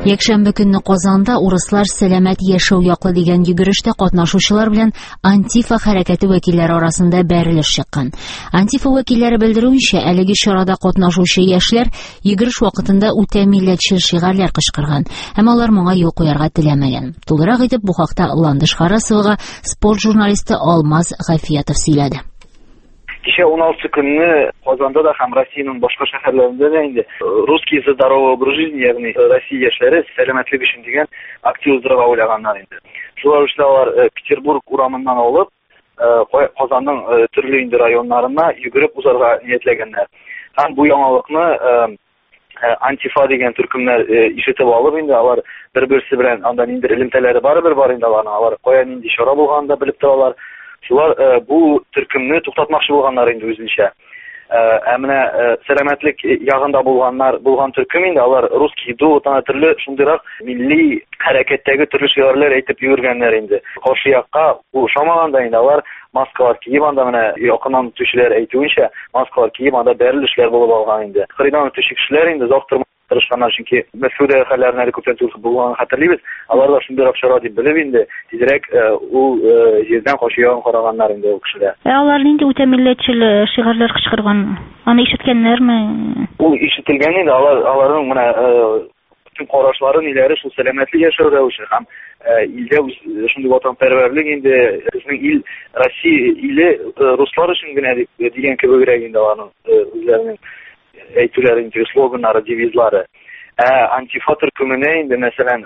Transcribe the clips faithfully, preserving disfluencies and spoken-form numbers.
Якшәмбе көнне Казанда урыслар сәламәт яшәү яклы дигән йөгерештә катнашучылар белән Антифа хәрәкәте вәкилләре арасында бәрелеш чыккан. Антифа вәкилләре белдерүенчә, әлеге чарада катнашучы яшьләр йөгереш вакытында үтә милләтчел шигарләр кычкырган, һәм алар моңа юл куярга теләмәгән. Тулырак итеп бу хакта Ландыш Харасовага спорт журналисты Алмаз Гафиятов сөйләде. Кичә он алты көнне Казанда да һәм Россиянең башка шәһәрләрендә дә инде русский здоровый образ жизни, ягъни Россия яшьләре сәламәтлек өчен дигән актив уздырырга уйлаганнар инде. Шулар өчен алар Петербург урамыннан алып, Казанның төрле инде районнарына йөгереп узарга ниятләгәннәр. Һәм бу яңалыкны Антифа дигән төркемнәр ишетеп алып инде, алар бер-берсе белән анда инде элемтәләре барыбер бар инде аларның, алар кая нинди чара булганын да белеп торалар. Шулар бу төркемне туктатмакчы булганнар инде үзенчә. Ә менә сәламәтлек ягында булганнар, булган төркем инде алар русский дуэт, төрле шундыйрак милли хәрәкәттәге төрле шигырьләр әйтеп йөргәннәр инде. Каршы якка бу шамаганда инде алар маскалар киеп, анда менә якыннан үтүчеләр әйтүенчә, маскалар киеп, анда бәрелешләр булып алган инде. Кырыйдан үтүче кешеләр инде зактыр тырышканнар, чөнки Мәскәүдә хәлләрне күптән түгел булганын хәтерлибез. Алар да шундый акчара дип белеп инде, тизрәк ул җирдән качуын караганнар инде ул кешеләр. Ә алар нинди үтә милләтчел шигырьләр кычкырган? Аны ишеткәннәрме? Ул ишетелгән инде, алар аларның менә бүтән карашлары ниләре шул сәламәтлек яшәү рәвеше һәм илдә шундый ватанпәрвәрлек инде, безнең ил Россия иле руслар өчен генә дигән кебегрәк инде аларның үзләренең әйтүләре, слоганнары, девизлары. Ә Антифа төркеменә инде мәсәлән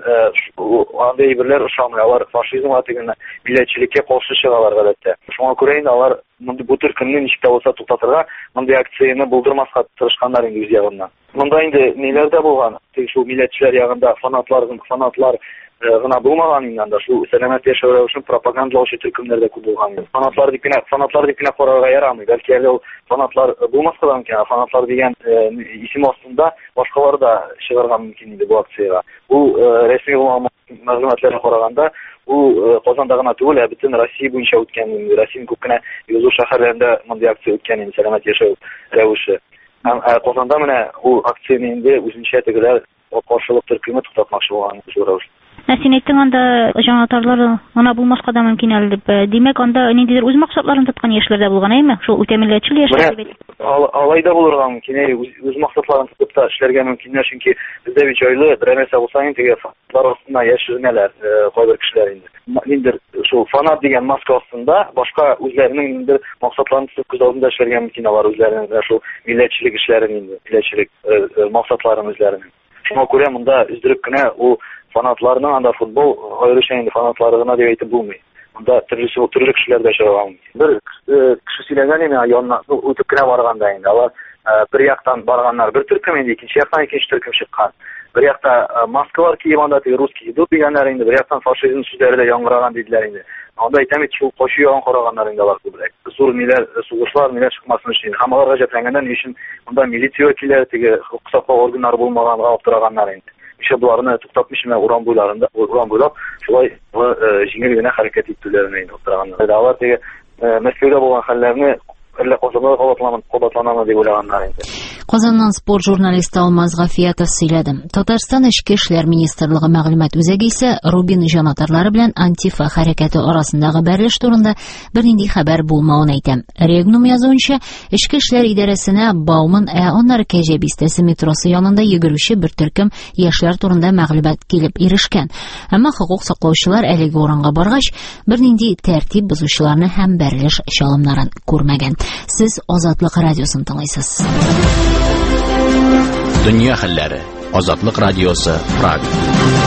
андай әйберләр ошамый, алар фашизмга дигән милләтчелеккә каршы чыгалар гадәттә. Шуңа күрә инде алар монда бу төркемне ничек тә булса туктатырга, мондый акцияны булдырмаска тырышканнар инде үз ягыннан. Монда инде ниләр дә булган, тик шул милләтчеләр ягында фанатлар, фанатлар гына булмаган инде, анда шул сәламәт яшәү өчен пропагандалаучы төркемнәр дә күп булган. Фанатлар дип кенә, фанатлар дип кенә карарга ярамый. Бәлки әле ул фанатлар булмаска да мөмкин. Фанатлар дигән исем астында башкалар да чыгарга мөмкин иде бу акцияга. Бу рәсми мәгълүматларга караганда, бу Казанда гына түгел, ә бөтен Россия буенча үткән инде. Россиянең күп кенә язу шәһәрләрендә мондый акция үткән инде, сәламәт яшәү рәвеше. Һәм Казанда менә ул акцияны инде үзенчә тегеләр каршылык төркеме туктатмакчы булган шул рәвеш. Ә син әйттең, анда җанатарлар ана булмаска да мөмкин әле дип. Димәк, анда ниндидер үз максатларын тоткан яшьләр дә булган, әйме? Шул үтә милләтчел яшьләр дип. Алай да булырга мөмкин, үз максатларын тотып та эшләргә мөмкин, чөнки бездә бит җайлы бер нәрсә булса инде, теге фанатлар астында яшеренәләр кайбер кешеләр инде. Ниндидер шул фанат дигән маска астында башка үзләренең ниндидер максатларын тотып күз алдында эшләргә мөмкин, алар үзләренең шул милләтчелек эшләрен инде, милләтчелек максатларын үзләренең. Шуңа күрә монда үздереп кенә ул фанатларның анда футбол аеруча инде фанатлары гына дип әйтеп булмый. Монда төрле төрле кешеләр дә чыга. Бер кеше сөйләгән иде, янына үтеп кенә барганда инде алар бер яктан барганнар, бер төркем инде, икенче яктан икенче төркем чыккан. Бер якта маскалар киеп, анда теге русский идут дигәннәр инде, бер яктан фашизм сүзләре дә яңгыраган диделәр инде. Анда әйтәм бит, шул качу ягын караганнар инде алар күбрәк. Зур ниләр, сугышлар, ниләр чыкмасын өчен. Һәм алар гаҗәпләнгәндән ни өчен монда милиция вәкилләре, теге хокук саклау органнары булмаганга аптыраганнар инде. Ишә буларны туктатмыйча менә урам буйларында, урам буйлап, шулай җиңел генә хәрәкәт итүләренә инде аптыраганнар. Алар теге Мәскәүдә булган хәлләрне әллә Казанда кабатланамы дип уйлаганнар инде. Казаннан спорт журналисты Алмаз Гафиятов сөйләде. Татарстан Эчке эшләр министрлыгы мәгълүмат үзәге исә Рубин җанатарлары белән Антифа хәрәкәте арасындагы бәрелеш турында бернинди хәбәр булмавын әйтә. Регнум язуынча, Эчке эшләр идарәсенә Бауман, ә аннары Кәҗә бистәсе метросы янында йөгерүче бер төркем яшьләр турында мәгълүмат килеп ирешкән. Әмма хокук саклаучылар әлеге урынга баргач, бернинди тәртип бозучыларны һәм бәрелеш чалымнарын күрмәгән. Сез Азатлык радиосын тыңлыйсыз. Дөнья хәлләре. Азатлык радиосы Прага.